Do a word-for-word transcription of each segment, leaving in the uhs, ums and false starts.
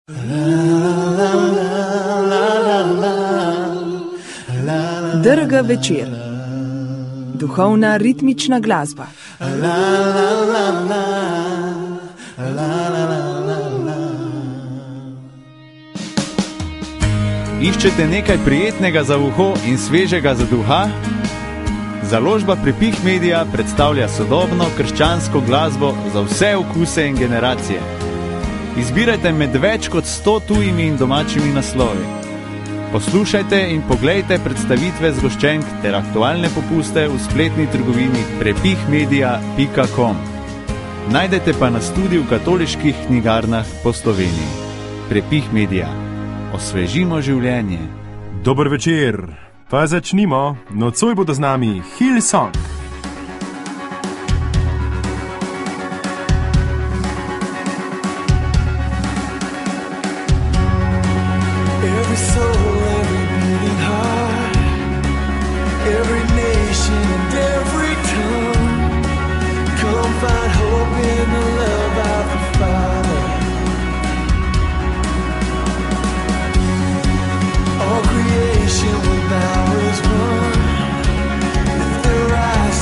Drga večer. Duhovna ritmična glasba. Iščete nekaj prijetnega za uho in svežega za duha? Založba Prepih Media predstavlja sodobno krščansko glasbo za vse okuse in generacije. Izbirajte med več kot sto tujimi in domačimi naslovi. Poslušajte in poglejte predstavitve zgoščenk ter aktualne popuste v spletni trgovini prepih media pika com. Najdete pa nas tudi v katoliških knjigarnah po Sloveniji. Prepih Media. Osvežimo življenje. Dober večer. Pa začnimo. Nocoj bodo z nami Hillsong. All creation will bow as one. Lift their eyes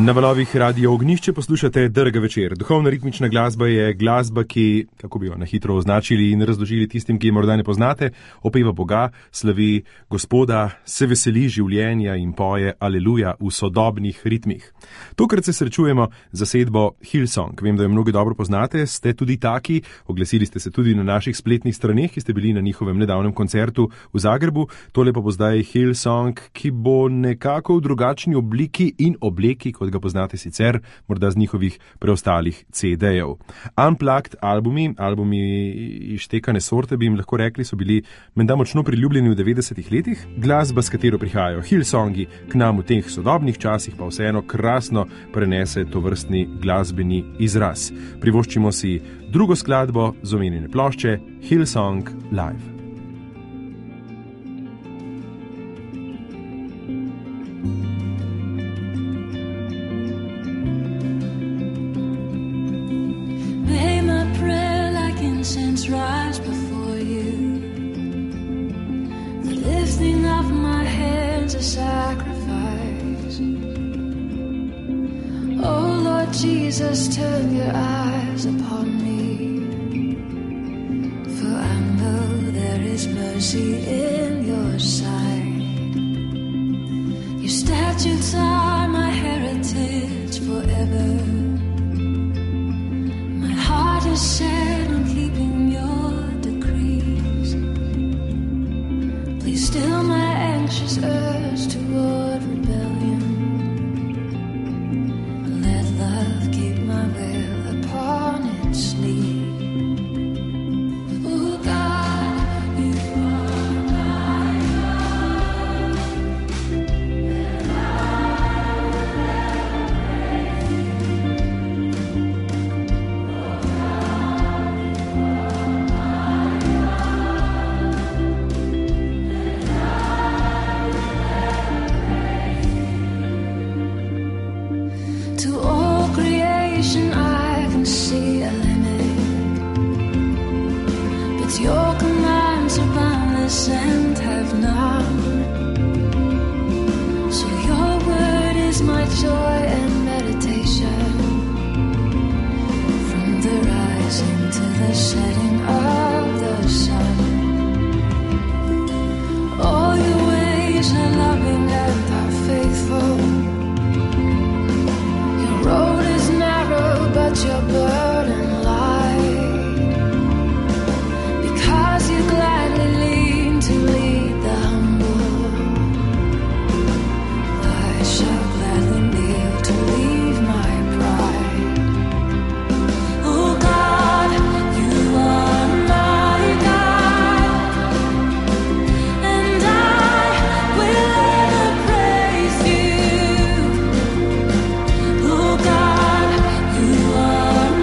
Na valovih Radio Ognišče poslušate Drga večer. Duhovna ritmična glasba je glasba, ki, kako bi jo na hitro označili in razložili tistim, ki je morda ne poznate, opeva Boga, slavi Gospoda, se veseli življenja in poje aleluja v sodobnih ritmih. Tokrat se srečujemo z zasedbo Hillsong. Vem, da jo mnogi dobro poznate, ste tudi taki, oglasili ste se tudi na naših spletnih straneh, ki ste bili na njihovem nedavnem koncertu v Zagrebu. Tole pa bo zdaj Hillsong, ki bo nekako v drugačni obliki in obleki, kot ga poznate sicer, morda z njihovih preostalih C D-jev. Unplugged albumi, albumi ištekane sorte, bi jim lahko rekli, so bili menda močno priljubljeni v devetdesetih letih. Glasba, s katero prihajajo Hillsongi, k nam v teh sodobnih časih pa vseeno krasno prenese tovrstni glasbeni izraz. Privoščimo si drugo skladbo z omenjene plošče Hillsong Live. Incense rise before you, the lifting of my hands a sacrifice. Oh Lord Jesus, turn your eyes upon me, for I know there is mercy in your sight. Your statutes are my heritage forever. My heart is set on keeping your decrees. Please still my anxious urge toward rebellion. Let love keep my will upon its sleeve. Oh God, you are my God, and I will praise you. To all creation I can see a limit, but your commands are boundless and have none. So your word is my joy and meditation, from the rising to the setting of the sun. All your ways are loving and are faithful. Road is narrow, but your burden light, because you gladly lean to lead the humble. I shall gladly kneel to leave my pride. Oh God, you are my God, and I will ever praise you. Oh God, you are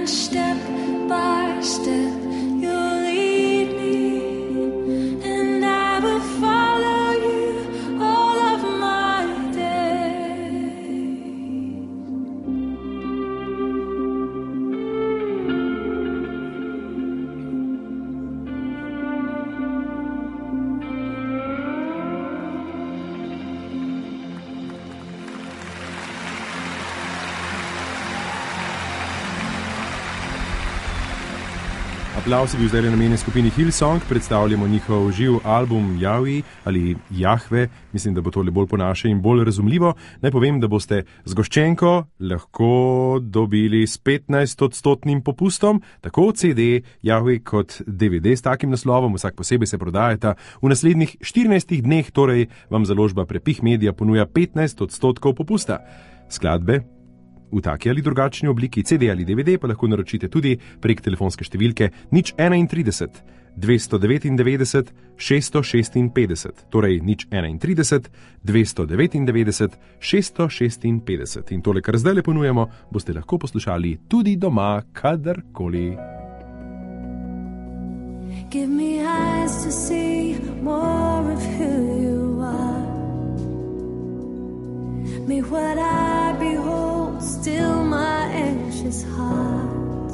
and step by step you'll lead me, and I will follow you all of my days. Aplavz je bil zdaj namenjen skupini Hillsong, predstavljamo njihov živ album Javi ali Jahve, mislim, da bo tole bolj po naše in bolj razumljivo. Naj povem, da boste z goščenko lahko dobili s petnajst odstotnim popustom, tako C D Javi kot D V D s takim naslovom, vsak posebej se prodajata. V naslednjih štirinajstih dneh torej vam založba Prepih Media ponuja petnajst odstotkov popusta. Skladbe v taki ali drugačni obliki, C D ali D V D, pa lahko naročite tudi prek telefonske številke nič enaintrideset dvesto devetindevetdeset šeststo šestinpetdeset, torej nič enaintrideset dvesto devetindevetdeset šeststo šestinpetdeset. In tole, kar zdaj le ponujemo, boste lahko poslušali tudi doma, kadarkoli. Give me eyes to see more of who you are. May what I behold still my anxious heart.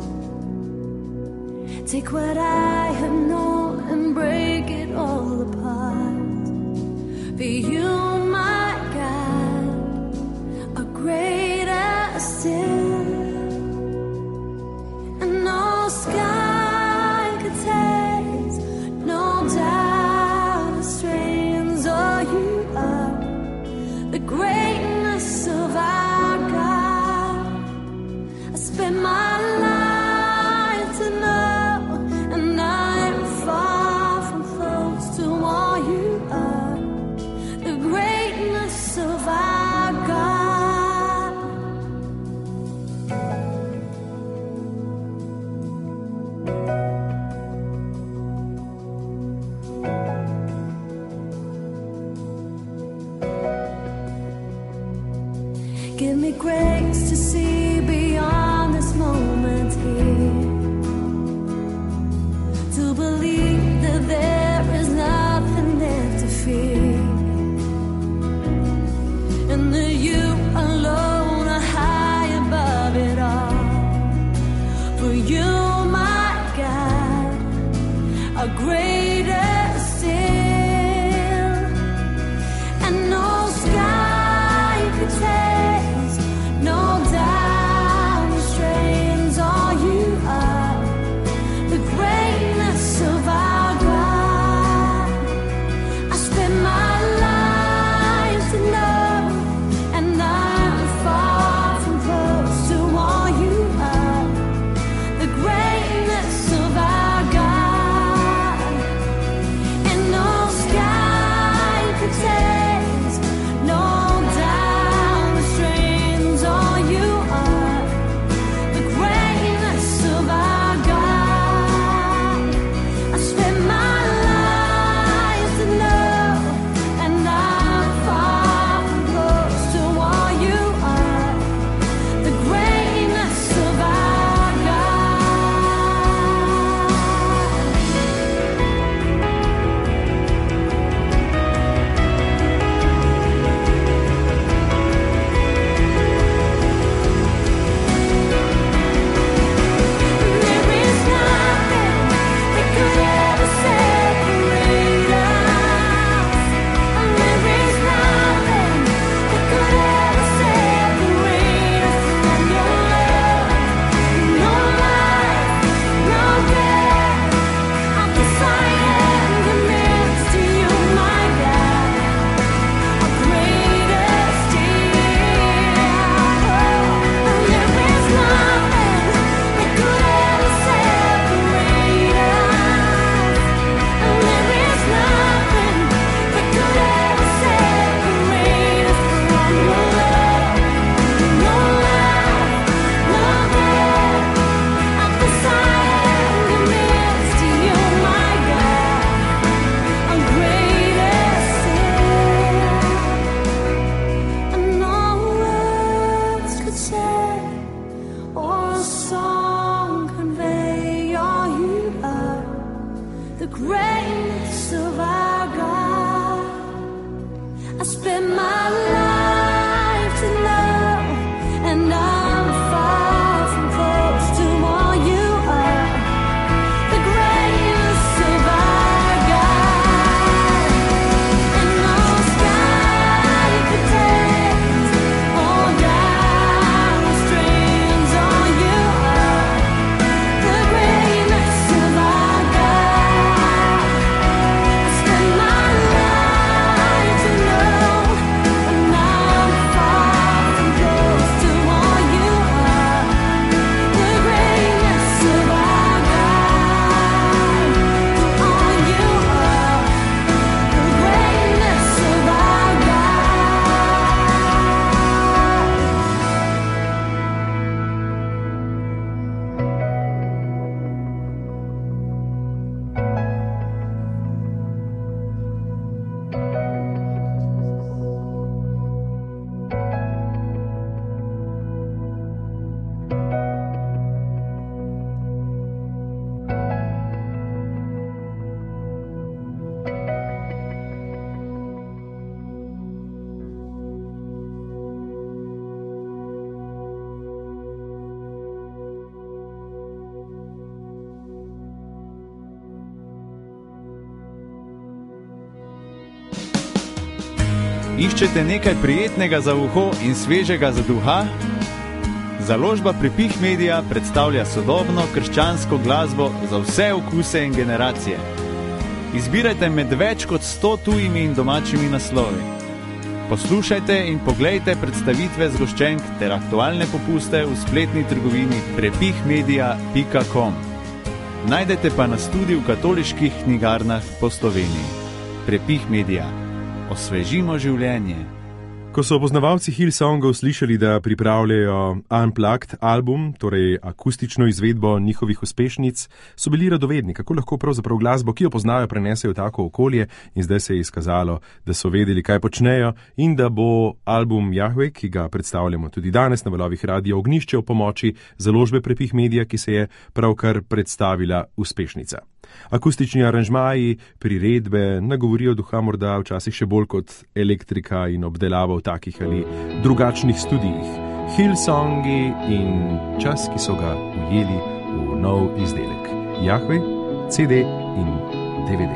Take what I have known and break it all apart. For you, my God, are greater still. And no sky could taste, no doubt the strains all you are. The greatness of our God, I spend my life to know, and I am far from close to all you are. The greatness of our God. Give me grace to see beyond this moment here, to believe that there is nothing there to fear, and that you alone are high above it all. For you, my God, are greater still, and no sky could taste, no doubt the strains all you are. The greatness of our God, I spend my life to know, and I'm far from close to all you are. The greatness of our God. greatness of our God. I spent my life to know, and I'm far from close to all you are. The greatness of our God, and no sky could take all down the streams. All you are, the greatness of our God. I spent my life to know, and I'm far from close to all you are. The greatness of our God. All you are, the greatness of our God. Iščete nekaj prijetnega za uho in svežega za duha? Založba Prepih Media predstavlja sodobno krščansko glasbo za vse okuse in generacije. Izbirajte med več kot sto tujimi in domačimi naslovi. Poslušajte in poglejte predstavitve zgoščenk ter aktualne popuste v spletni trgovini prepih media pika com. Najdete pa nas tudi v katoliških knjigarnah po Sloveniji. Prepih Media. Osvežimo življenje. Ko so poznavalci Hillsongov slišali, da pripravljajo Unplugged album, torej akustično izvedbo njihovih uspešnic, so bili radovedni, kako lahko pravzaprav glasbo, ki jo poznajo, prenesejo v tako okolje, in zdaj se je izkazalo, da so vedeli, kaj počnejo, in da bo album Jahve, ki ga predstavljamo tudi danes na valovih Radio Ognjišče, v pomoči založbe Prepih Media, ki se je pravkar predstavila uspešnica. Akustični aranžmaji, priredbe nagovorijo duha morda včasih še bolj kot elektrika in obdelava v takih ali drugačnih studijih. Hillsongi in čas, ki so ga ujeli v nov izdelek. Jahve, C D in D V D.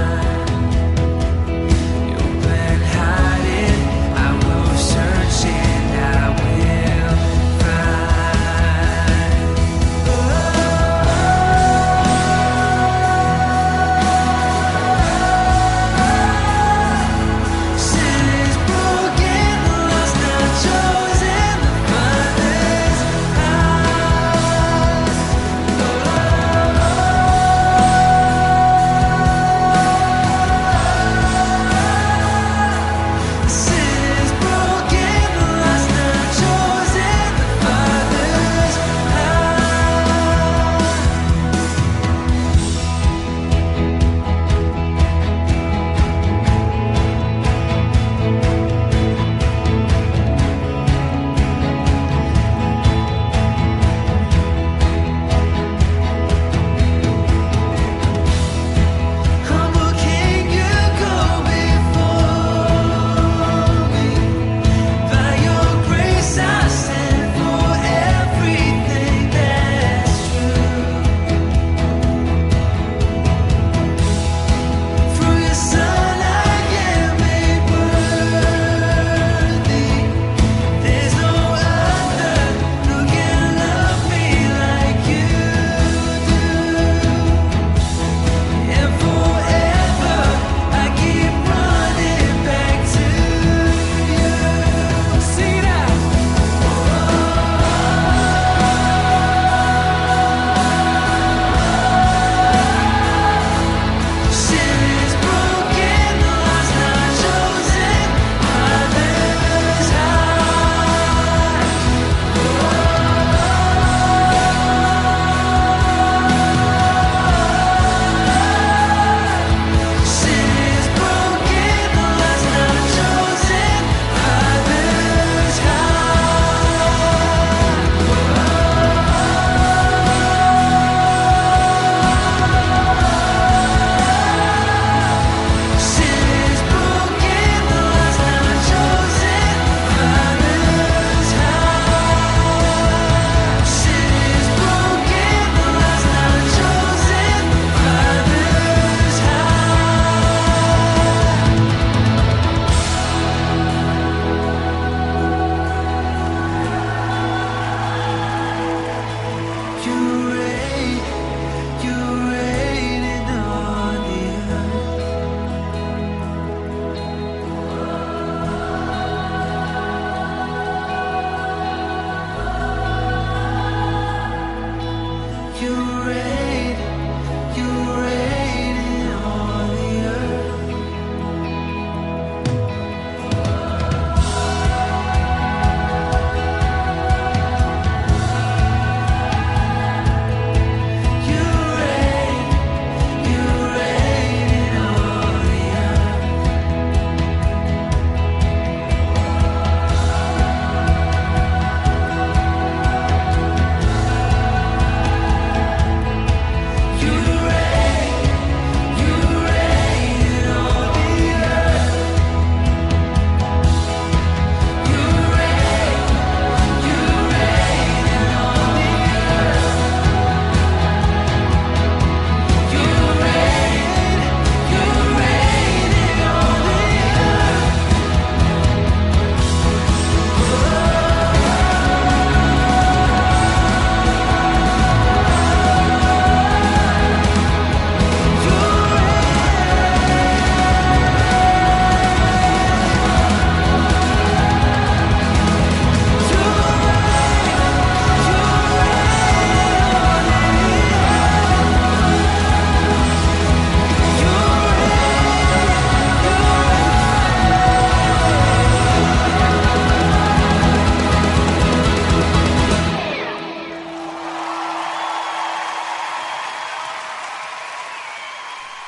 Searching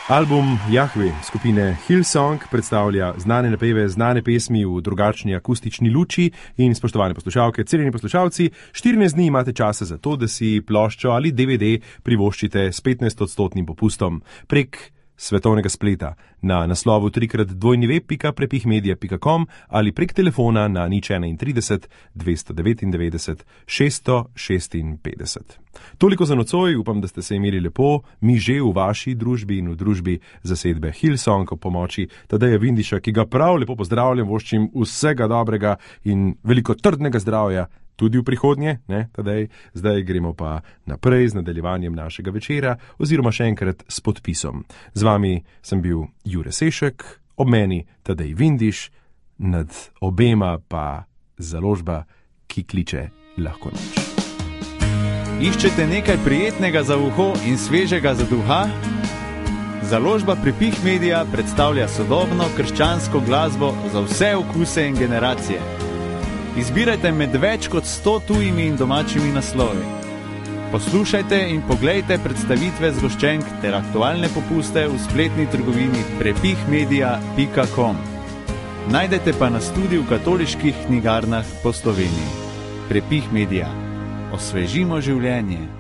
Album Jahve skupine Hillsong predstavlja znane napeve, znane pesmi v drugačni akustični luči in spoštovane poslušalke, cenjeni poslušalci, štirinajst dni imate časa za to, da si ploščo ali D V D privoščite s petnajst odstotnim popustom prek svetovnega spleta na naslovu trikrat dvojni web pika prepihmedia pika com ali prek telefona na nič enaintrideset dvesto devetindevetdeset šeststo šestinpetdeset. Toliko za nocoj, upam, da ste se imeli lepo, mi že v vaši družbi in v družbi zasedbe Hillsong ob pomoči Tadeja Vindiša, ki ga prav lepo pozdravljam, voščim vsega dobrega in veliko trdnega zdravja tudi v prihodnje, ne, Tadej. Zdaj gremo pa naprej z nadaljevanjem našega večera oziroma še enkrat s podpisom. Z vami sem bil Jure Sešek, ob meni Tadej Vindiš, nad obema pa založba, ki kliče Lahko noč. Iščete nekaj prijetnega za uho in svežega za duha? Založba Prepih Media predstavlja sodobno krščansko glasbo za vse okuse in generacije. Izbirajte med več kot sto tujimi in domačimi naslovi. Poslušajte in poglejte predstavitve zgoščenk ter aktualne popuste v spletni trgovini prepih media pika com. Najdete pa nas tudi v katoliških knjigarnah po Sloveniji. Prepih Media. Osvežimo življenje.